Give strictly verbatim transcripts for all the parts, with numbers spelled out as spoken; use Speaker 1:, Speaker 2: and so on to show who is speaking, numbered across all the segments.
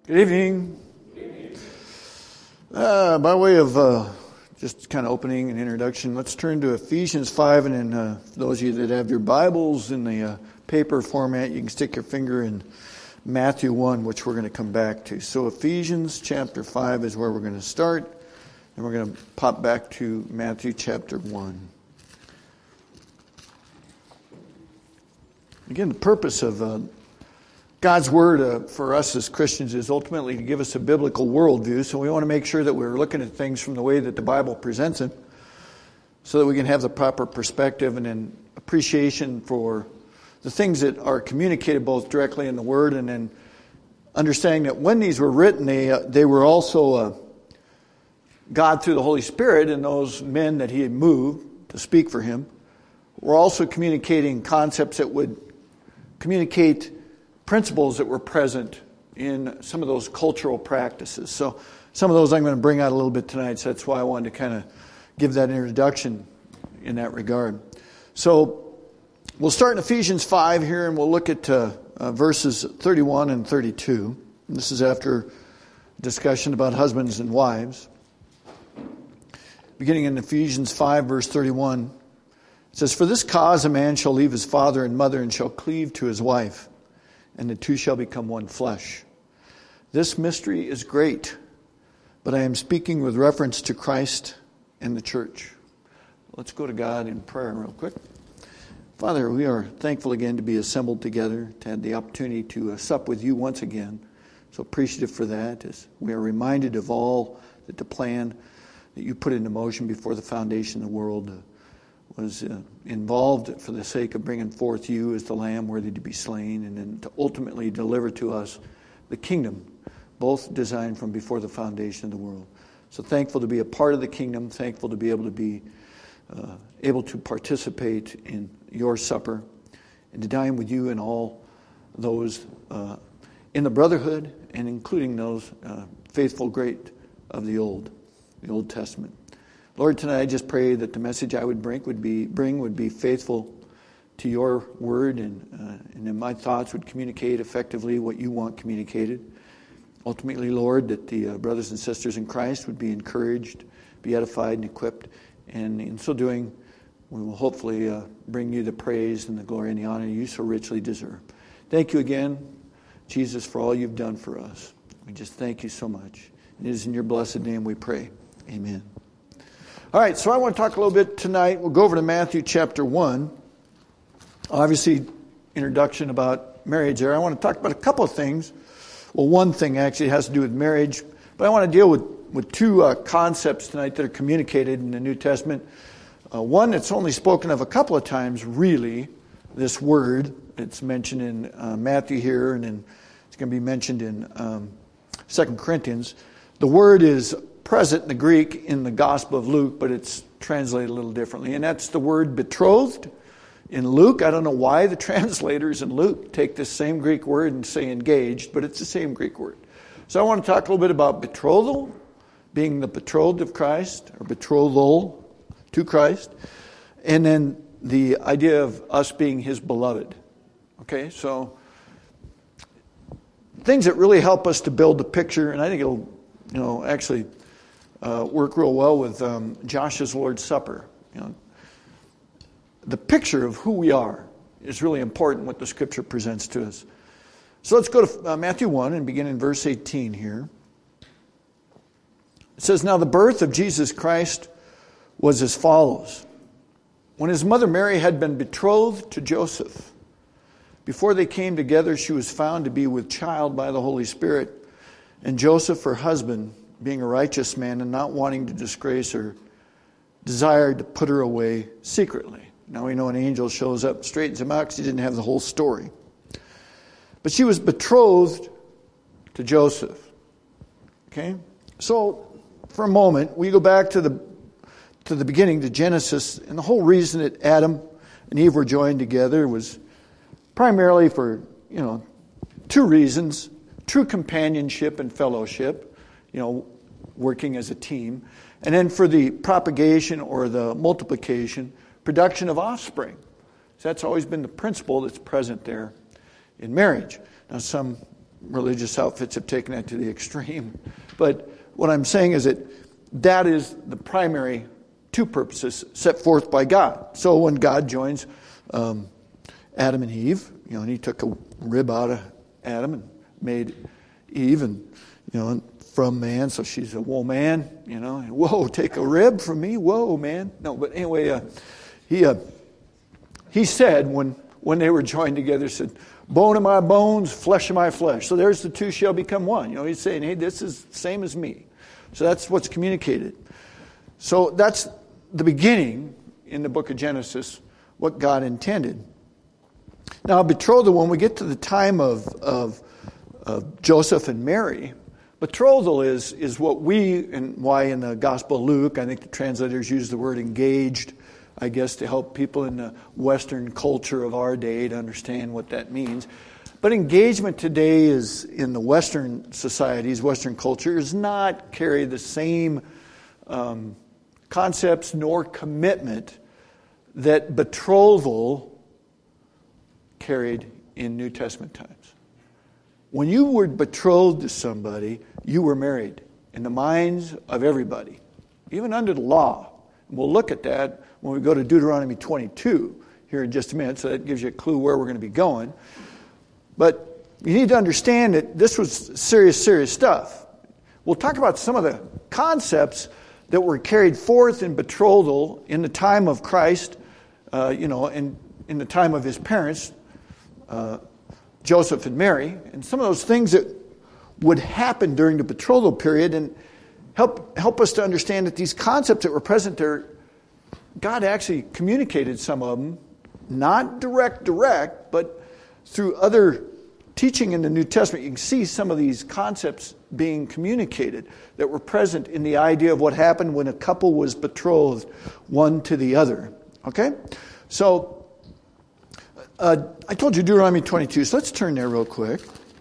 Speaker 1: Good evening.
Speaker 2: Good evening.
Speaker 1: Uh, by way of uh, just kind of opening and introduction, let's turn to Ephesians five, and then uh, for those of you that have your Bibles in the uh, paper format, you can stick your finger in Matthew one, which we're going to come back to. So Ephesians chapter five is where we're going to start, and we're going to pop back to Matthew chapter one. Again, the purpose of uh, God's Word uh, for us as Christians is ultimately to give us a biblical worldview, so we want to make sure that we're looking at things from the way that the Bible presents it, so that we can have the proper perspective and an appreciation for the things that are communicated both directly in the Word, and then understanding that when these were written, they, uh, they were also uh, God through the Holy Spirit, and those men that He had moved to speak for Him were also communicating concepts that would communicate principles that were present in some of those cultural practices. So some of those I'm going to bring out a little bit tonight, so that's why I wanted to kind of give that introduction in that regard. So we'll start in Ephesians five here, and we'll look at uh, uh, verses thirty-one and thirty-two. And this is after discussion about husbands and wives. Beginning in Ephesians five, verse thirty-one, it says, "For this cause a man shall leave his father and mother and shall cleave to his wife, and the two shall become one flesh. This mystery is great, but I am speaking with reference to Christ and the church." Let's go to God in prayer real quick. Father, we are thankful again to be assembled together, to have the opportunity to uh, sup with you once again. So appreciative for that, as we are reminded of all that the plan that you put into motion before the foundation of the world uh, was uh, involved for the sake of bringing forth you as the Lamb worthy to be slain, and then to ultimately deliver to us the kingdom, both designed from before the foundation of the world. So thankful to be a part of the kingdom, thankful to be able to be uh, able to participate in your supper, and to dine with you and all those uh, in the brotherhood, and including those uh, faithful great of the Old, the Old Testament. Lord, tonight I just pray that the message I would bring would be bring would be faithful to your word, and uh, and that my thoughts would communicate effectively what you want communicated. Ultimately, Lord, that the uh, brothers and sisters in Christ would be encouraged, be edified and equipped, and in so doing, we will hopefully uh, bring you the praise and the glory and the honor you so richly deserve. Thank you again, Jesus, for all you've done for us. We just thank you so much. It is in your blessed name we pray. Amen. All right, so I want to talk a little bit tonight. We'll go over to Matthew chapter one. Obviously, introduction about marriage there. I want to talk about a couple of things. Well, one thing actually has to do with marriage, but I want to deal with, with two uh, concepts tonight that are communicated in the New Testament. Uh, one that's only spoken of a couple of times, really, this word. It's mentioned in uh, Matthew here, and then it's going to be mentioned in um, Second Corinthians. The word is present in the Greek in the Gospel of Luke, but it's translated a little differently. And that's the word betrothed in Luke. I don't know why the translators in Luke take this same Greek word and say engaged, but it's the same Greek word. So I want to talk a little bit about betrothal, being the betrothed of Christ, or betrothal to Christ, and then the idea of us being His beloved. Okay, so things that really help us to build the picture, and I think it'll, you know, actually Uh, work real well with um, Josh's Lord's Supper. You know, the picture of who we are is really important, what the Scripture presents to us. So let's go to uh, Matthew one and begin in verse eighteen here. It says, "Now the birth of Jesus Christ was as follows. When his mother Mary had been betrothed to Joseph, before they came together, she was found to be with child by the Holy Spirit. And Joseph, her husband, being a righteous man and not wanting to disgrace her, desired to put her away secretly." Now we know an angel shows up, straightens him out because he didn't have the whole story. But she was betrothed to Joseph. Okay? So, for a moment, we go back to the to the beginning, to Genesis, and the whole reason that Adam and Eve were joined together was primarily for, you know, two reasons: true companionship and fellowship, you know, working as a team, and then for the propagation or the multiplication, production of offspring. So that's always been the principle that's present there in marriage. Now some religious outfits have taken that to the extreme. But what I'm saying is that that is the primary two purposes set forth by God. So when God joins um, Adam and Eve, you know, and he took a rib out of Adam and made Eve, and you know, from man, so she's a woman, you know, and whoa, take a rib from me, whoa, man. No, but anyway, uh, he uh, he said when when they were joined together, said, bone of my bones, flesh of my flesh. So there's the two shall become one. You know, he's saying, hey, this is the same as me. So that's what's communicated. So that's the beginning in the book of Genesis, what God intended. Now, betrothal, when we get to the time of, of, of Joseph and Mary, betrothal is, is what we, and why in the Gospel of Luke, I think the translators use the word engaged, I guess, to help people in the Western culture of our day to understand what that means. But engagement today is, in the Western societies, Western culture, does not carry the same um, concepts nor commitment that betrothal carried in New Testament times. When you were betrothed to somebody, you were married in the minds of everybody, even under the law. And we'll look at that when we go to Deuteronomy twenty-two here in just a minute, so that gives you a clue where we're going to be going. But you need to understand that this was serious, serious stuff. We'll talk about some of the concepts that were carried forth in betrothal in the time of Christ, uh, you know, and in the time of his parents, uh, Joseph and Mary, and some of those things that would happen during the betrothal period, and help help us to understand that these concepts that were present there, God actually communicated some of them, not direct, direct, but through other teaching in the New Testament. You can see some of these concepts being communicated that were present in the idea of what happened when a couple was betrothed one to the other. Okay? So, uh, I told you Deuteronomy twenty-two, so let's turn there real quick.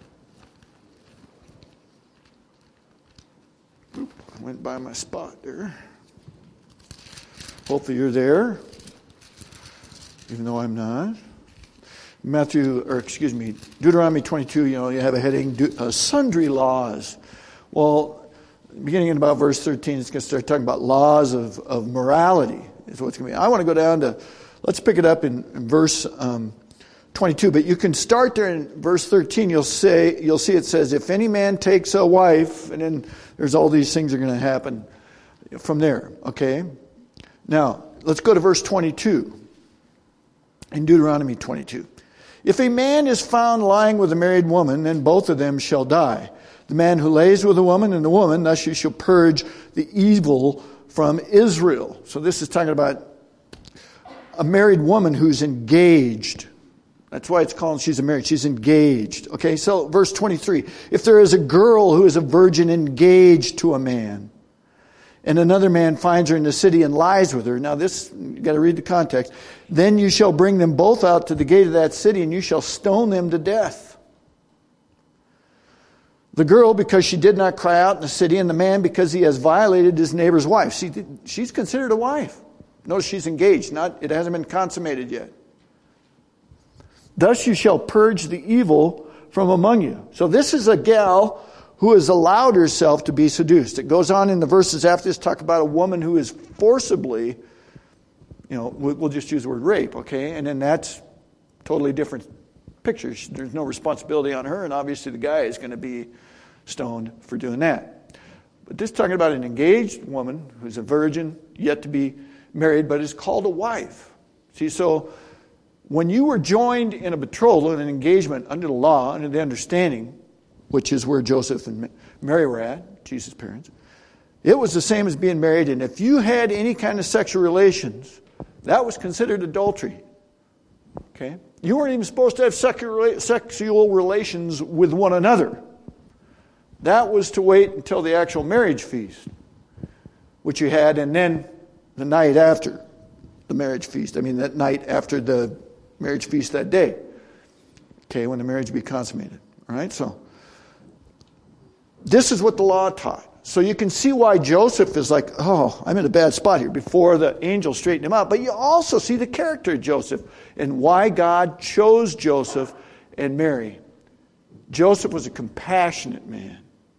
Speaker 1: Oop, I went by my spot there. Hopefully you're there, even though I'm not. Matthew, or excuse me, Deuteronomy twenty-two, you know, you have a heading, uh, sundry laws. Well, beginning in about verse thirteen, it's going to start talking about laws of, of morality is what's going to be. I want to go down to, let's pick it up in, in verse um, twenty-two, but you can start there in verse thirteen. You'll say, you'll see it says, if any man takes a wife, and then there's all these things that are going to happen from there, okay? Now, let's go to verse twenty-two in Deuteronomy twenty-two. If a man is found lying with a married woman, then both of them shall die. The man who lays with a woman and the woman, thus you shall purge the evil from Israel. So this is talking about a married woman who's engaged. That's why it's called she's a married. She's engaged. Okay, so verse twenty-three. If there is a girl who is a virgin engaged to a man, and another man finds her in the city and lies with her. Now this, you got to read the context. Then you shall bring them both out to the gate of that city, and you shall stone them to death. The girl, because she did not cry out in the city, and the man, because he has violated his neighbor's wife. See, she's considered a wife. Notice she's engaged. Not, it hasn't been consummated yet. Thus you shall purge the evil from among you. So this is a gal who has allowed herself to be seduced. It goes on in the verses after this, talk about a woman who is forcibly, you know, we'll just use the word rape, okay? And then that's totally different pictures. There's no responsibility on her, and obviously the guy is going to be stoned for doing that. But this is talking about an engaged woman who's a virgin, yet to be married, but is called a wife. See, so when you were joined in a betrothal, in an engagement under the law, under the understanding, which is where Joseph and Mary were at, Jesus' parents, it was the same as being married. And if you had any kind of sexual relations, that was considered adultery. Okay? You weren't even supposed to have sexual relations with one another. That was to wait until the actual marriage feast, which you had, and then the night after the marriage feast. I mean, that night after the marriage feast that day. Okay, when the marriage be consummated. All right, so this is what the law taught. So you can see why Joseph is like, oh, I'm in a bad spot here, before the angel straightened him out. But you also see the character of Joseph and why God chose Joseph and Mary Joseph was a compassionate man.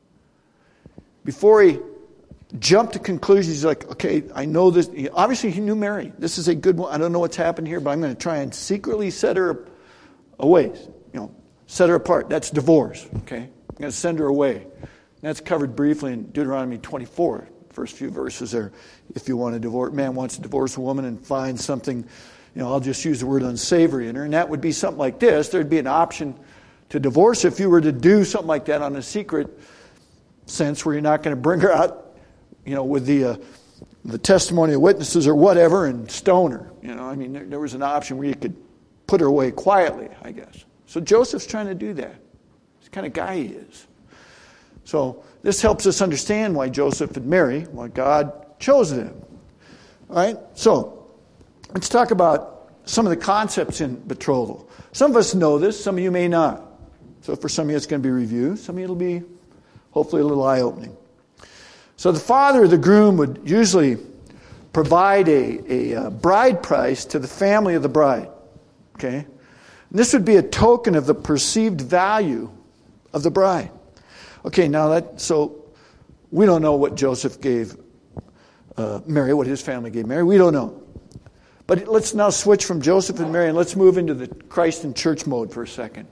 Speaker 1: Before he jumped to conclusions, he's like, okay, I know this. Obviously, he knew Mary. This is a good one. I don't know what's happened here, but I'm going to try and secretly set her away. You know, set her apart. That's divorce, okay? I'm going to send her away. And that's covered briefly in Deuteronomy twenty-four, first few verses there. If you want to divorce, man wants to divorce a woman and find something, you know, I'll just use the word unsavory in her, and that would be something like this. There'd be an option to divorce if you were to do something like that on a secret sense, where you're not going to bring her out, you know, with the uh, the testimony of witnesses or whatever, and stone her. You know, I mean, there, there was an option where you could put her away quietly, I guess. So Joseph's trying to do that. It's the kind of guy he is. So this helps us understand why Joseph and Mary, why God chose them. All right? So let's talk about some of the concepts in betrothal. Some of us know this, some of you may not. So for some of you it's going to be review. Some of you it'll be hopefully a little eye-opening. So the father of the groom would usually provide a, a, a bride price to the family of the bride. Okay? And this would be a token of the perceived value of the bride. Okay, now that, so we don't know what Joseph gave uh, Mary, what his family gave Mary. We don't know. But let's now switch from Joseph and Mary and let's move into the Christ and church mode for a second.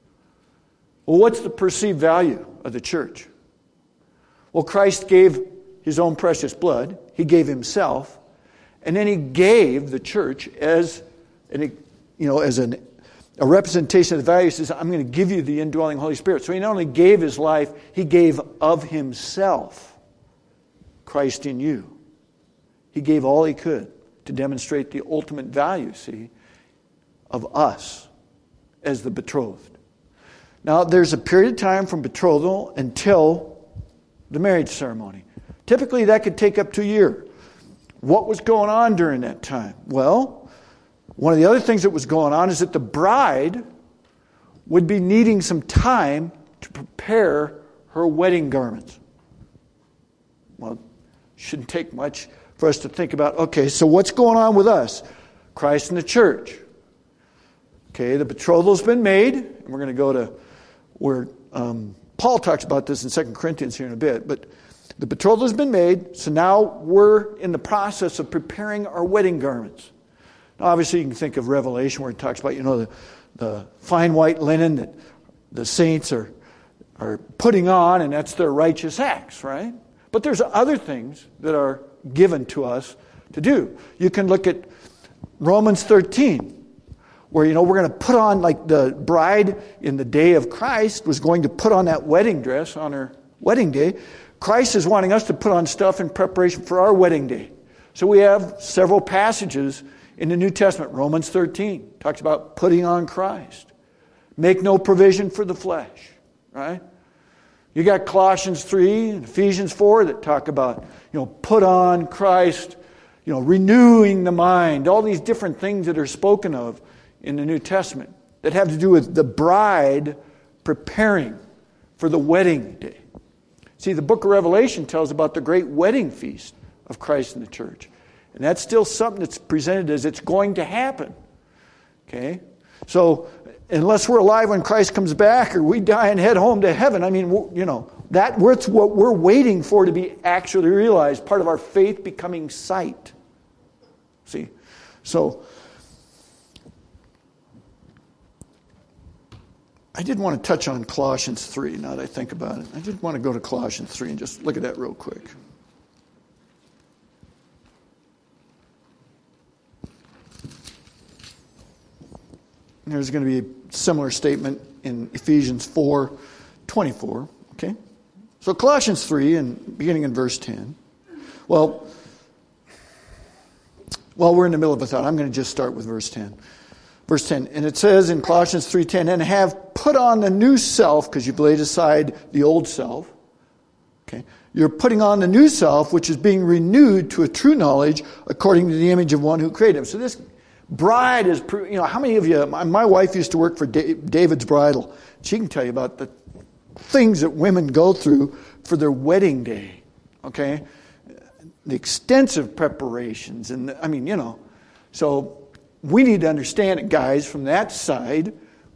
Speaker 1: Well, what's the perceived value of the church? Well, Christ gave his own precious blood. He gave himself. And then he gave the church as an, you know, as an a representation of the value. He says, I'm going to give you the indwelling Holy Spirit. So he not only gave his life, he gave of himself Christ in you. He gave all he could to demonstrate the ultimate value, see, of us as the betrothed. Now, there's a period of time from betrothal until the marriage ceremony. Typically, that could take up to a year. What was going on during that time? Well, one of the other things that was going on is that the bride would be needing some time to prepare her wedding garments. Well, it shouldn't take much for us to think about, okay, so what's going on with us? Christ and the church. Okay, the betrophal's been made, and we're going to go to where um, Paul talks about this in Second Corinthians here in a bit, but the betrothal has been made, so now we're in the process of preparing our wedding garments. Now, obviously, you can think of Revelation where it talks about, you know, the, the fine white linen that the saints are, are putting on, and that's their righteous acts, right? But there's other things that are given to us to do. You can look at Romans thirteen, where, you know, we're going to put on, like the bride in the day of Christ was going to put on that wedding dress on her wedding day. Christ is wanting us to put on stuff in preparation for our wedding day. So we have several passages in the New Testament. Romans thirteen talks about putting on Christ. Make no provision for the flesh, right? You got Colossians three and Ephesians four that talk about, you know, put on Christ, you know, renewing the mind, all these different things that are spoken of in the New Testament that have to do with the bride preparing for the wedding day. See, the book of Revelation tells about the great wedding feast of Christ and the church. And that's still something that's presented as it's going to happen. Okay? So, unless we're alive when Christ comes back or we die and head home to heaven, I mean, you know, that's what we're waiting for to be actually realized, part of our faith becoming sight. See? So, I did want to touch on Colossians three now that I think about it. I did want to go to Colossians three and just look at that real quick. There's going to be a similar statement in Ephesians four twenty-four. Okay? So Colossians three, and beginning in verse ten. Well, well, we're in the middle of a thought. I'm going to just start with verse ten. Verse ten, and it says in Colossians three ten, and have put on the new self, because you've laid aside the old self. Okay? You're putting on the new self, which is being renewed to a true knowledge according to the image of one who created him. So this bride is, you know, how many of you, my, my wife used to work for David's Bridal. She can tell you about the things that women go through for their wedding day. Okay? The extensive preparations. And, I mean, you know, so we need to understand it, guys, from that side.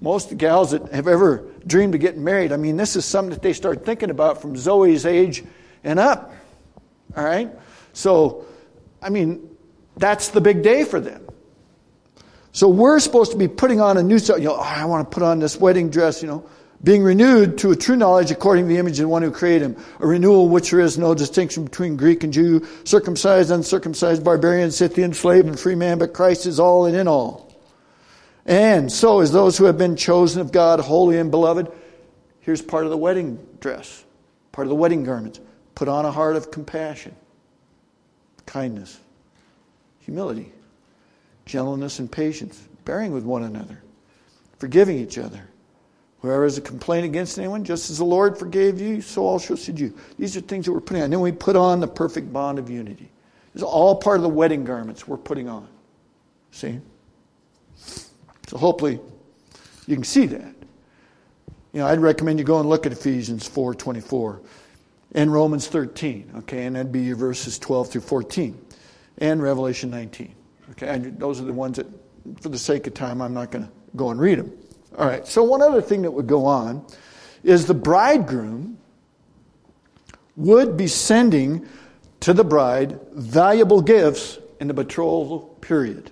Speaker 1: most gals that have ever dreamed of getting married, I mean, this is something that they start thinking about from Zoe's age and up. All right? So, I mean, that's the big day for them. So we're supposed to be putting on a new, you know, oh, I want to put on this wedding dress, you know, being renewed to a true knowledge according to the image of the one who created him. A renewal which there is no distinction between Greek and Jew, circumcised, uncircumcised, barbarian, Scythian, slave, and free man, but Christ is all and in all. And so as those who have been chosen of God, holy and beloved, here's part of the wedding dress, part of the wedding garments. Put on a heart of compassion, kindness, humility, gentleness, and patience, bearing with one another, forgiving each other. Whoever has a complaint against anyone, just as the Lord forgave you, so also should you. These are things that we're putting on. And then we put on the perfect bond of unity. This is all part of the wedding garments we're putting on. See? So hopefully you can see that. You know, I'd recommend you go and look at Ephesians four twenty-four and Romans thirteen. Okay, and that'd be your verses twelve through fourteen. And Revelation nineteen. Okay, and those are the ones that, for the sake of time, I'm not going to go and read them. All right, so one other thing that would go on is the bridegroom would be sending to the bride valuable gifts in the betrothal period.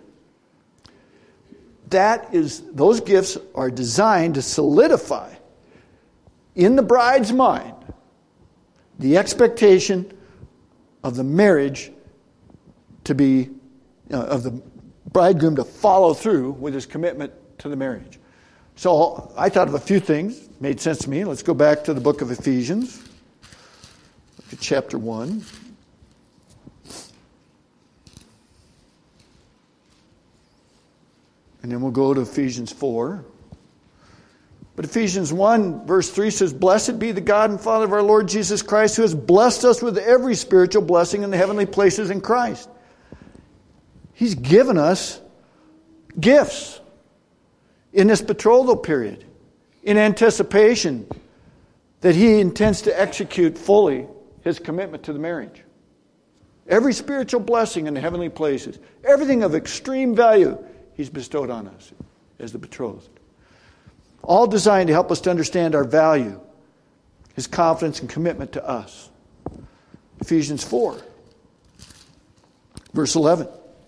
Speaker 1: That is, those gifts are designed to solidify in the bride's mind the expectation of the marriage to be, uh, of the bridegroom to follow through with his commitment to the marriage. So I thought of a few things, made sense to me. Let's go back to the book of Ephesians, look at chapter one. And then we'll go to Ephesians four. But Ephesians one, verse three says, Blessed be the God and Father of our Lord Jesus Christ, who has blessed us with every spiritual blessing in the heavenly places in Christ. He's given us gifts in this betrothal period, in anticipation that he intends to execute fully his commitment to the marriage. Every spiritual blessing in the heavenly places, everything of extreme value, he's bestowed on us as the betrothed. All designed to help us to understand our value, his confidence and commitment to us. Ephesians four, verse eleven.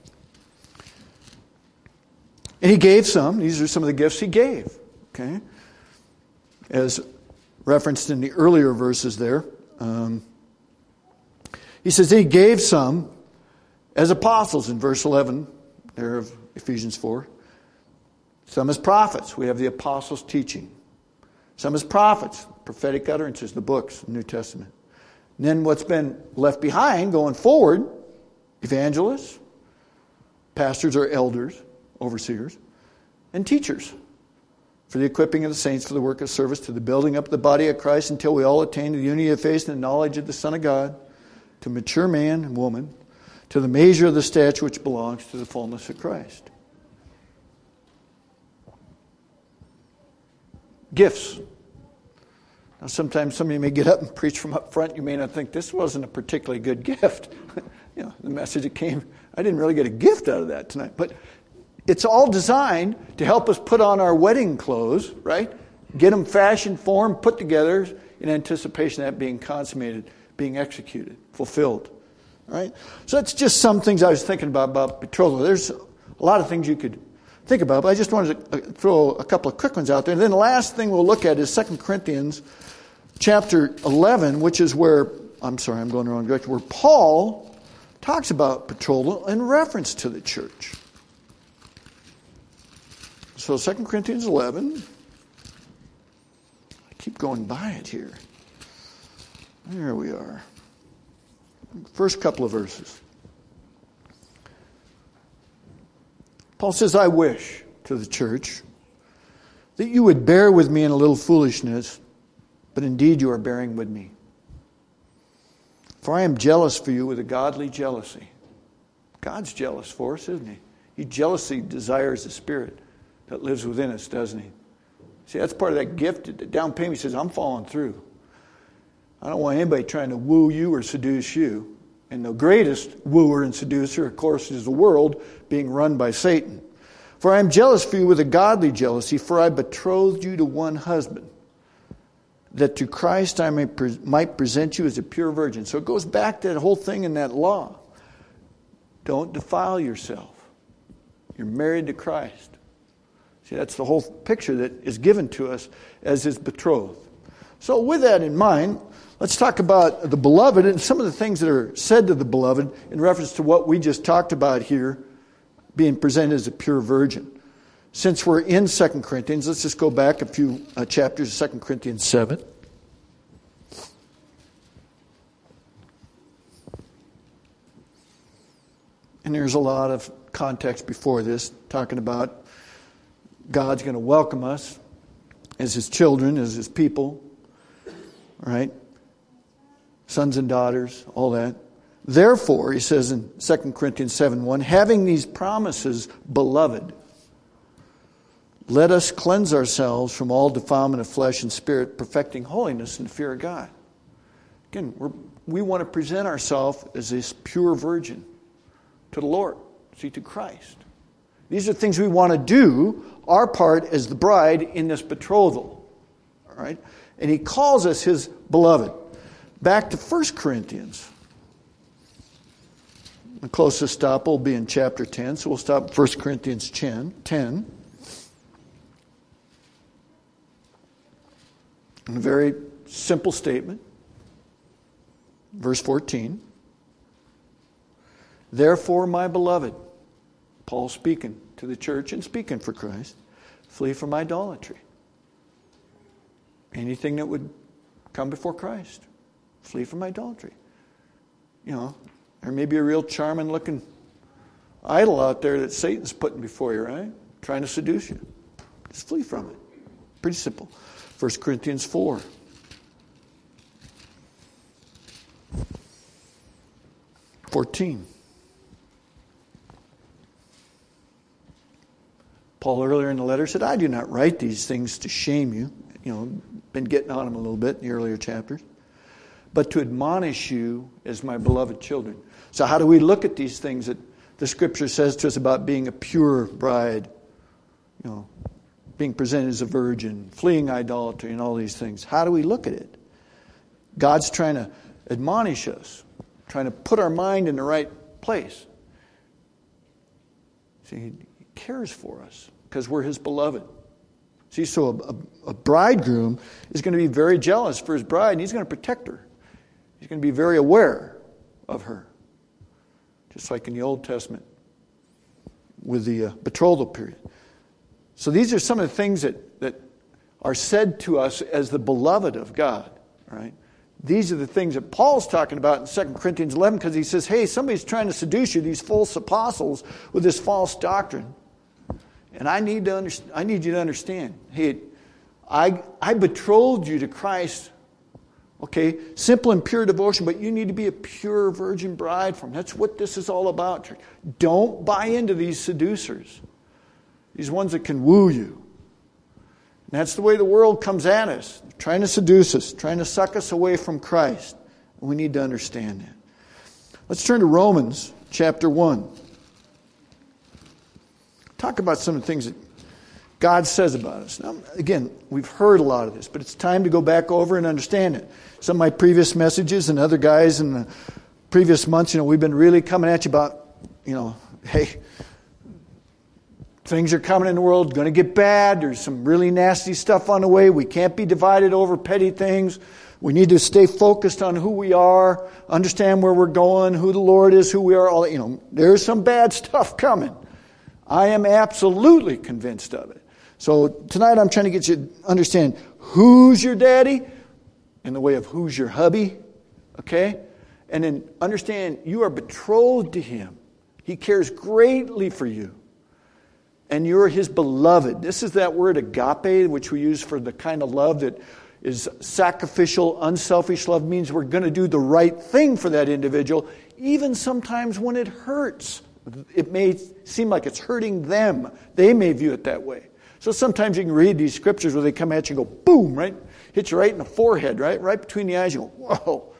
Speaker 1: And he gave some. These are some of the gifts he gave. Okay, as referenced in the earlier verses there. Um, he says he gave some as apostles in verse eleven there of Ephesians four. Some as prophets. We have the apostles' teaching. Some as prophets, prophetic utterances, the books, the New Testament. And then what's been left behind going forward, evangelists, pastors or elders, overseers, and teachers, for the equipping of the saints for the work of service, to the building up of the body of Christ until we all attain to the unity of faith and the knowledge of the Son of God, to mature man and woman, to the measure of the stature which belongs to the fullness of Christ. Gifts. Now sometimes somebody may get up and preach from up front. You may not think this wasn't a particularly good gift. You know, the message that came, I didn't really get a gift out of that tonight. But it's all designed to help us put on our wedding clothes, right? Get them fashioned, formed, put together in anticipation of that being consummated, being executed, fulfilled. All right? So that's just some things I was thinking about, about betrothal. There's a lot of things you could think about, but I just wanted to throw a couple of quick ones out there. And then the last thing we'll look at is Second Corinthians chapter eleven, which is where, I'm sorry, I'm going the wrong direction, where Paul talks about betrothal in reference to the church. So Second Corinthians eleven, I keep going by it here. There we are. First couple of verses. Paul says, I wish to the church that you would bear with me in a little foolishness, but indeed you are bearing with me. For I am jealous for you with a godly jealousy. God's jealous for us, isn't he? He jealously desires the Spirit that lives within us, doesn't he? See, that's part of that gift. The down payment, he says, I'm following through. I don't want anybody trying to woo you or seduce you. And the greatest wooer and seducer, of course, is the world being run by Satan. For I am jealous for you with a godly jealousy, for I betrothed you to one husband, that to Christ I may pre- might present you as a pure virgin. So it goes back to that whole thing in that law. Don't defile yourself. You're married to Christ. See, that's the whole picture that is given to us as his betrothed. So with that in mind, let's talk about the beloved and some of the things that are said to the beloved in reference to what we just talked about here, being presented as a pure virgin. Since we're in Second Corinthians, let's just go back a few uh, chapters of Second Corinthians seven. And there's a lot of context before this, talking about God's going to welcome us as his children, as his people, right? Sons and daughters, all that. Therefore, he says in Second Corinthians seven one, having these promises, beloved, let us cleanse ourselves from all defilement of flesh and spirit, perfecting holiness in the fear of God. Again, we're, we want to present ourselves as this pure virgin to the Lord, see, to Christ. These are things we want to do, our part as the bride in this betrothal. All right? And he calls us his beloved. Back to First Corinthians. The closest stop will be in chapter ten, so we'll stop at First Corinthians ten. And a very simple statement. Verse fourteen. Therefore, my beloved, Paul speaking to the church and speaking for Christ, flee from idolatry. Anything that would come before Christ, flee from idolatry. You know, there may be a real charming looking idol out there that Satan's putting before you, right? Trying to seduce you. Just flee from it. Pretty simple. First Corinthians four. fourteen. Paul earlier in the letter said, I do not write these things to shame you. You know, been getting on him a little bit in the earlier chapters. But to admonish you as my beloved children. So how do we look at these things that the Scripture says to us about being a pure bride? You know, being presented as a virgin, fleeing idolatry, and all these things. How do we look at it? God's trying to admonish us, trying to put our mind in the right place. See, He cares for us because we're His beloved. See, so a, a, a bridegroom is going to be very jealous for his bride, and he's going to protect her. He's going to be very aware of her. Just like in the Old Testament with the uh, betrothal period. So these are some of the things that, that are said to us as the beloved of God. Right? These are the things that Paul's talking about in Second Corinthians eleven, because he says, hey, somebody's trying to seduce you, these false apostles, with this false doctrine. And I need to understand, I need you to understand, hey, I, I betrothed you to Christ. Okay, simple and pure devotion, but you need to be a pure virgin bride for him. That's what this is all about. Don't buy into these seducers. These ones that can woo you. And that's the way the world comes at us. They're trying to seduce us, trying to suck us away from Christ. And we need to understand that. Let's turn to Romans chapter one. Talk about some of the things that God says about us. Now, again, we've heard a lot of this, but it's time to go back over and understand it. Some of my previous messages and other guys in the previous months, you know, we've been really coming at you about, you know, hey, things are coming in the world, going to get bad. There's some really nasty stuff on the way. We can't be divided over petty things. We need to stay focused on who we are, understand where we're going, who the Lord is, who we are. All, you know, there's some bad stuff coming. I am absolutely convinced of it. So tonight I'm trying to get you to understand who's your daddy in the way of who's your hubby, okay? And then understand you are betrothed to him. He cares greatly for you. And you're his beloved. This is that word agape, which we use for the kind of love that is sacrificial, unselfish love. Means we're going to do the right thing for that individual, even sometimes when it hurts. It may seem like it's hurting them. They may view it that way. So sometimes you can read these scriptures where they come at you and go, boom, right? Hit you right in the forehead, right? Right between the eyes. You go, whoa.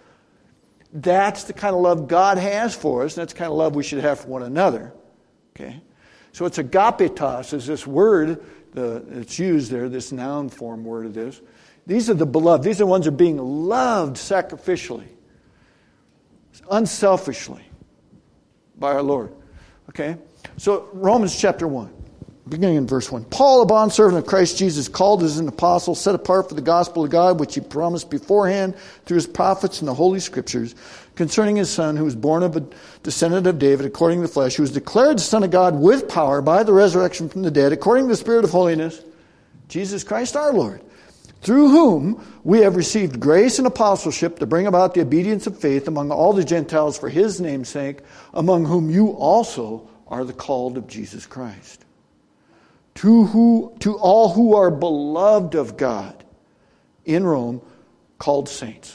Speaker 1: That's the kind of love God has for us. And that's the kind of love we should have for one another. Okay? So it's agapetos is this word the, it's used there, this noun form word of this. These are the beloved. These are the ones that are being loved sacrificially, unselfishly by our Lord. Okay? So Romans chapter one, beginning in verse one. Paul, a bondservant of Christ Jesus, called as an apostle, set apart for the gospel of God, which he promised beforehand through his prophets in the Holy Scriptures, concerning his Son, who was born of a descendant of David, according to the flesh, who was declared the Son of God with power by the resurrection from the dead, according to the Spirit of holiness, Jesus Christ our Lord, through whom we have received grace and apostleship to bring about the obedience of faith among all the Gentiles for his name's sake, among whom you also are the called of Jesus Christ. To who, to all who are beloved of God in Rome, called saints.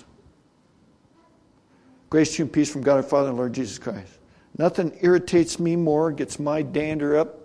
Speaker 1: Grace to you and peace from God our Father and Lord Jesus Christ. Nothing irritates me more, gets my dander up.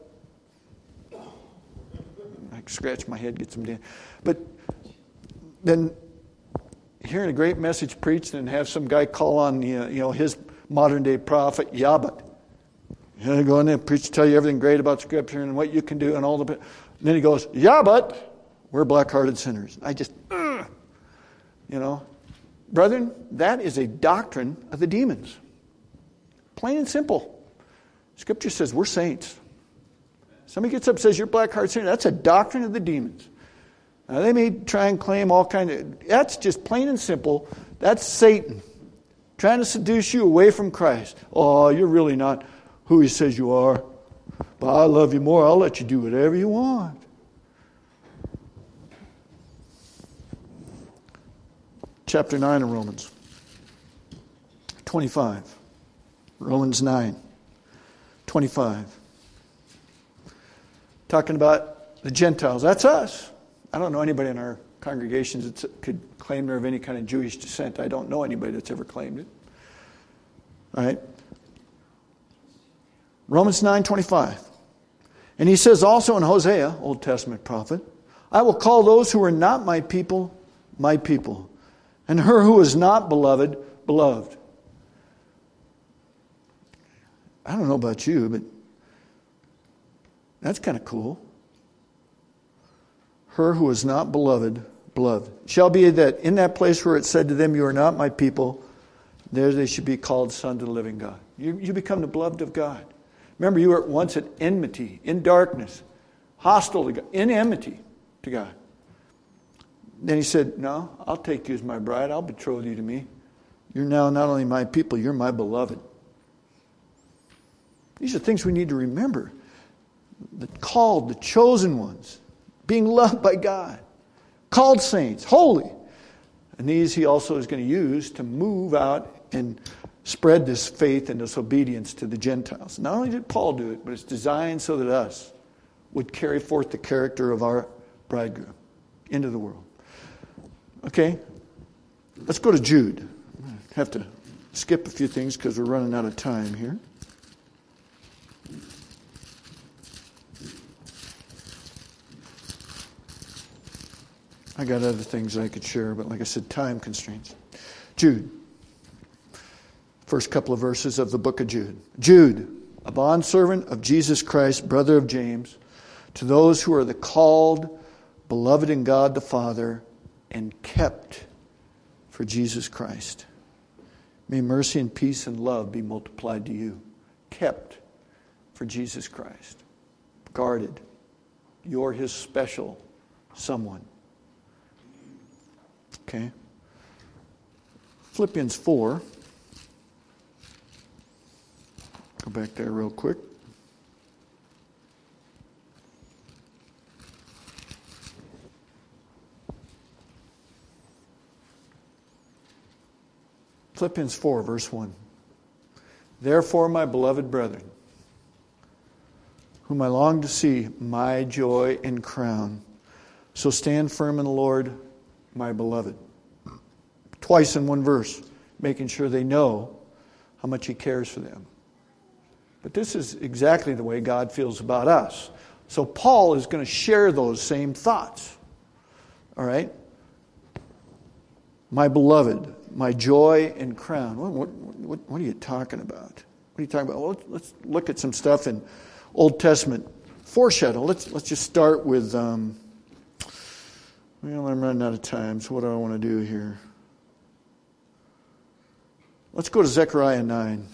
Speaker 1: I scratch my head, get some dander. But then hearing a great message preached and have some guy call on you know his modern day prophet, yeah, but you know, go in there and preach, tell you everything great about Scripture and what you can do and all the. And then he goes, yeah, but we're black-hearted sinners. I just, uh, you know, brethren, that is a doctrine of the demons. Plain and simple. Scripture says we're saints. Somebody gets up and says you're black-hearted sinner. That's a doctrine of the demons. Now, they may try and claim all kind of... That's just plain and simple. That's Satan trying to seduce you away from Christ. Oh, you're really not who he says you are. But I love you more. I'll let you do whatever you want. Chapter nine of Romans. twenty-five. Romans nine. twenty-five. Talking about the Gentiles. That's us. I don't know anybody in our congregations that could claim they're of any kind of Jewish descent. I don't know anybody that's ever claimed it. All right. Romans nine twenty-five. And he says also in Hosea, Old Testament prophet, I will call those who are not my people, my people, and her who is not beloved, beloved. I don't know about you, but that's kind of cool. Her who is not beloved, beloved. Shall be that in that place where it said to them, you are not my people, there they should be called son to the living God. You, you become the beloved of God. Remember, you were once at enmity, in darkness, hostile to God, in enmity to God. Then he said, no, I'll take you as my bride. I'll betroth you to me. You're now not only my people, you're my beloved. These are things we need to remember. The called, the chosen ones, being loved by God, called saints, holy. And these he also is going to use to move out and spread this faith and this obedience to the Gentiles. Not only did Paul do it, but it's designed so that us would carry forth the character of our bridegroom into the world. Okay, let's go to Jude. I have to skip a few things because we're running out of time here. I got other things I could share, but like I said, time constraints. Jude. First couple of verses of the book of Jude. Jude, a bondservant of Jesus Christ, brother of James, to those who are the called, beloved in God the Father, and kept for Jesus Christ. May mercy and peace and love be multiplied to you. Kept for Jesus Christ. Guarded. You're his special someone. Okay. Philippians four. Go back there real quick. Philippians four, verse one. Therefore, my beloved brethren, whom I long to see, my joy and crown, so stand firm in the Lord, my beloved. Twice in one verse, making sure they know how much he cares for them. But this is exactly the way God feels about us. So Paul is going to share those same thoughts. All right? My beloved, my joy and crown. What, what, what, what are you talking about? What are you talking about? Well, let's look at some stuff in Old Testament foreshadow. Let's let's just start with. Um, well, I'm running out of time, so what do I want to do here? Let's go to Zechariah nine.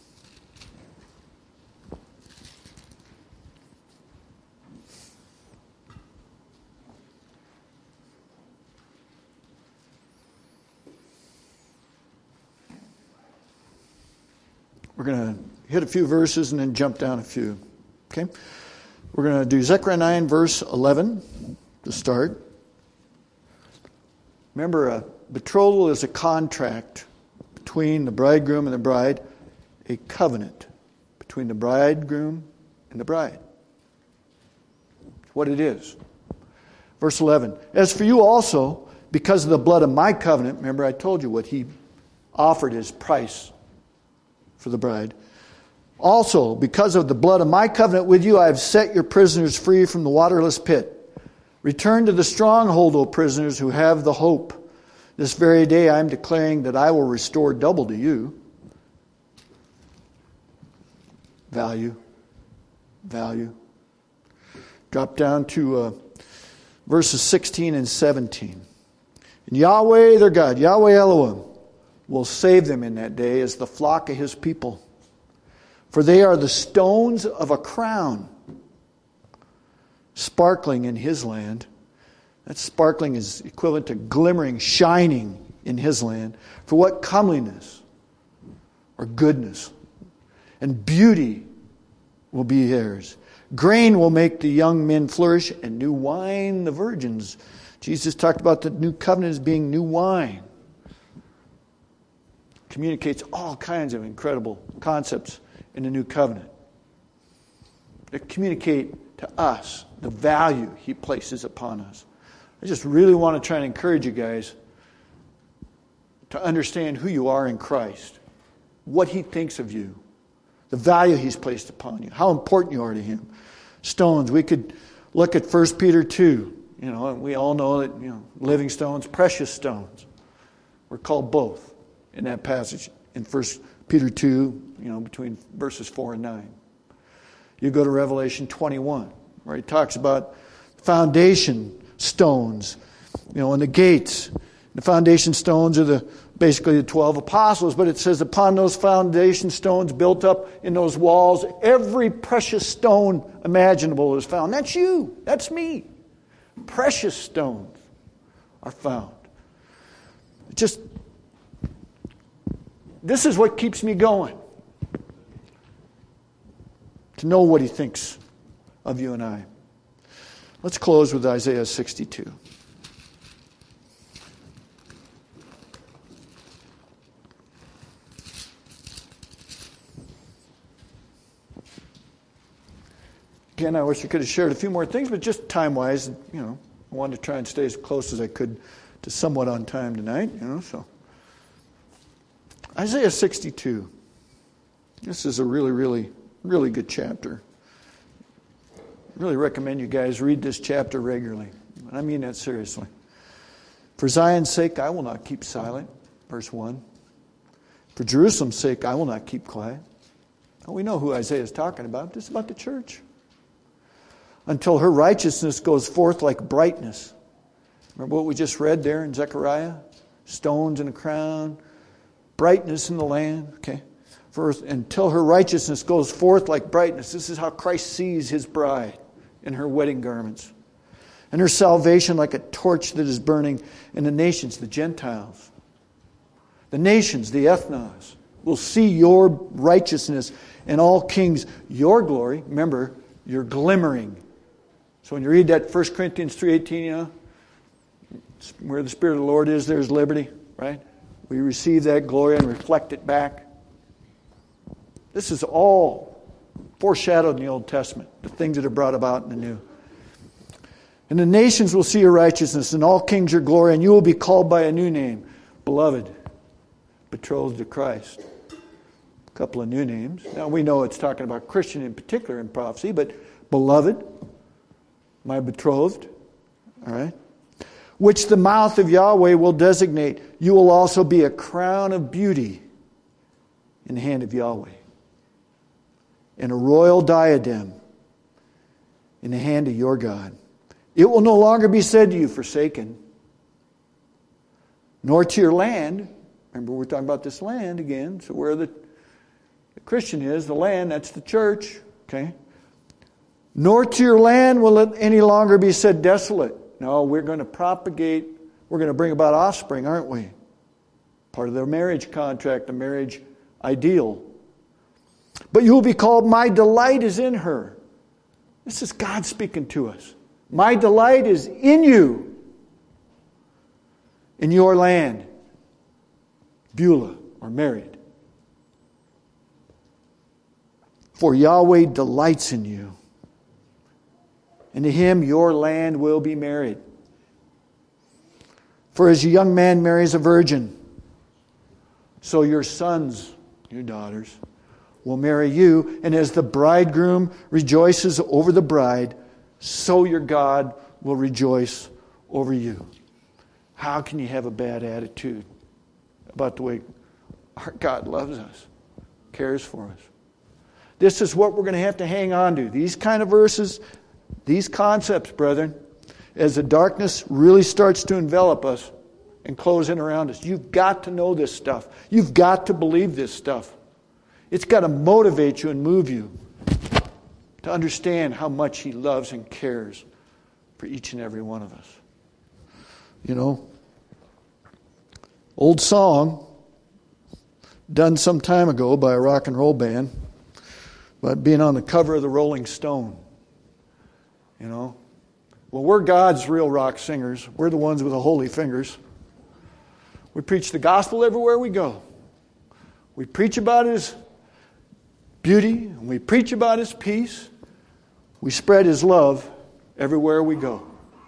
Speaker 1: We're going to hit a few verses and then jump down a few. Okay? We're going to do Zechariah nine, verse eleven to start. Remember, a betrothal is a contract between the bridegroom and the bride, a covenant between the bridegroom and the bride. It's what it is. Verse eleven. As for you also, because of the blood of my covenant, remember I told you what he offered as price for the bride. Also, because of the blood of my covenant with you, I have set your prisoners free from the waterless pit. Return to the stronghold, O prisoners who have the hope. This very day I am declaring that I will restore double to you. Value. Value. Drop down to uh, verses sixteen and seventeen. And Yahweh their God, Yahweh Elohim, will save them in that day as the flock of his people. For they are the stones of a crown, sparkling in his land. That sparkling is equivalent to glimmering, shining in his land. For what comeliness or goodness and beauty will be theirs. Grain will make the young men flourish, and new wine the virgins. Jesus talked about the new covenant as being new wine. Communicates all kinds of incredible concepts in the new covenant that communicate to us the value he places upon us. I just really want to try and encourage you guys to understand who you are in Christ, what he thinks of you, the value he's placed upon you, how important you are to him. Stones, we could look at First Peter two. You know, and we all know that, you know, living stones, precious stones. We're called both in that passage in First Peter two, you know, between verses four and nine. You go to Revelation twenty-one, where he talks about foundation stones, you know, and the gates. The foundation stones are the basically the twelve apostles, but it says upon those foundation stones built up in those walls, every precious stone imaginable is found. That's you. That's me. Precious stones are found. Just This is what keeps me going. To know what he thinks of you and I. Let's close with Isaiah sixty-two. Again, I wish I could have shared a few more things, but just time-wise, you know, I wanted to try and stay as close as I could to somewhat on time tonight, you know, so. Isaiah sixty-two. This is a really, really, really good chapter. I really recommend you guys read this chapter regularly. And I mean that seriously. For Zion's sake, I will not keep silent. Verse one. For Jerusalem's sake, I will not keep quiet. Now, we know who Isaiah is talking about. This is about the church. Until her righteousness goes forth like brightness. Remember what we just read there in Zechariah? Stones in a crown. Brightness in the land. Okay. First, until her righteousness goes forth like brightness. This is how Christ sees his bride in her wedding garments. And her salvation like a torch that is burning. And the nations, the Gentiles, the nations, the ethnos, will see your righteousness, and all kings your glory. Remember, you're glimmering. So when you read that First Corinthians three eighteen, you know, where the Spirit of the Lord is, there's liberty, right? We receive that glory and reflect it back. This is all foreshadowed in the Old Testament, the things that are brought about in the New. And the nations will see your righteousness, and all kings your glory, and you will be called by a new name, beloved, betrothed to Christ. A couple of new names. Now we know it's talking about Christian in particular in prophecy, but beloved, my betrothed, all right? Which the mouth of Yahweh will designate. You will also be a crown of beauty in the hand of Yahweh, and a royal diadem in the hand of your God. It will no longer be said to you, forsaken, nor to your land. Remember, we're talking about this land again. So where the, the Christian is, the land, that's the church. Okay. Nor to your land will it any longer be said desolate. No, we're going to propagate, we're going to bring about offspring, aren't we? Part of the marriage contract, the marriage ideal. But you will be called, my delight is in her. This is God speaking to us. My delight is in you, in your land. Beulah, or married. For Yahweh delights in you, and to Him your land will be married. For as a young man marries a virgin, so your sons, your daughters, will marry you. And as the bridegroom rejoices over the bride, so your God will rejoice over you. How can you have a bad attitude about the way our God loves us, cares for us? This is what we're going to have to hang on to. These kind of verses, these concepts, brethren, as the darkness really starts to envelop us and close in around us. You've got to know this stuff. You've got to believe this stuff. It's got to motivate you and move you to understand how much He loves and cares for each and every one of us. You know, old song done some time ago by a rock and roll band, but being on the cover of the Rolling Stone. You know, well, we're God's real rock singers. We're the ones with the holy fingers. We preach the gospel everywhere we go. We preach about His beauty, and we preach about His peace. We spread His love everywhere we go.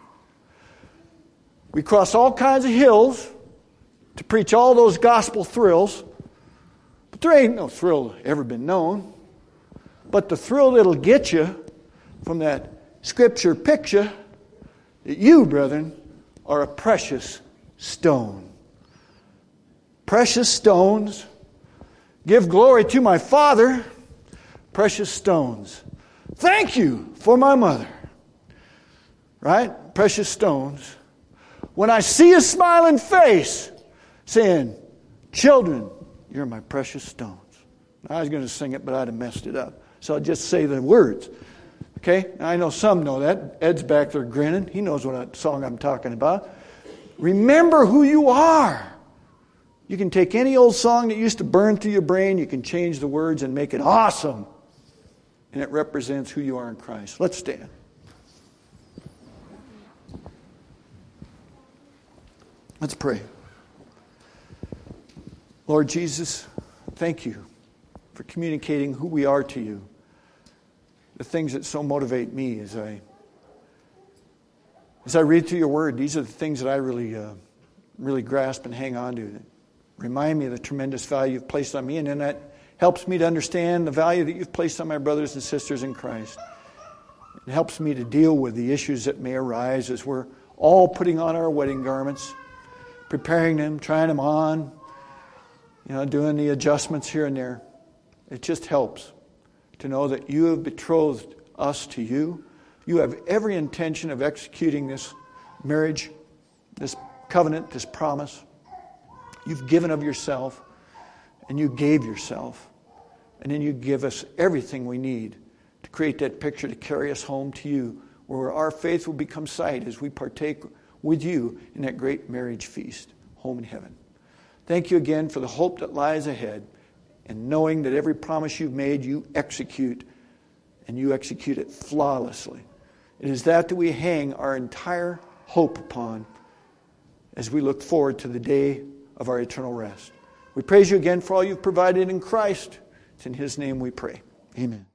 Speaker 1: We cross all kinds of hills to preach all those gospel thrills, but there ain't no thrill ever been known. But the thrill that'll get you from that Scripture picture that you, brethren, are a precious stone. Precious stones. Give glory to my Father. Precious stones. Thank you for my mother. Right? Precious stones. When I see a smiling face saying, children, you're my precious stones. I was going to sing it, but I'd have messed it up. So I'll just say the words. Okay? I know some know that. Ed's back there grinning. He knows what song I'm talking about. Remember who you are. You can take any old song that used to burn through your brain, you can change the words and make it awesome. And it represents who you are in Christ. Let's stand. Let's pray. Lord Jesus, thank you for communicating who we are to you. The things that so motivate me as I as I read through your word, these are the things that I really uh, really grasp and hang on to. That remind me of the tremendous value you've placed on me, and then that helps me to understand the value that you've placed on my brothers and sisters in Christ. It helps me to deal with the issues that may arise as we're all putting on our wedding garments, preparing them, trying them on, you know, doing the adjustments here and there. It just helps to know that you have betrothed us to you. You have every intention of executing this marriage, this covenant, this promise. You've given of yourself, and you gave yourself. And then you give us everything we need to create that picture to carry us home to you, where our faith will become sight as we partake with you in that great marriage feast, home in heaven. Thank you again for the hope that lies ahead, and knowing that every promise you've made, you execute, and you execute it flawlessly. It is that that we hang our entire hope upon as we look forward to the day of our eternal rest. We praise you again for all you've provided in Christ. It's in His name we pray. Amen.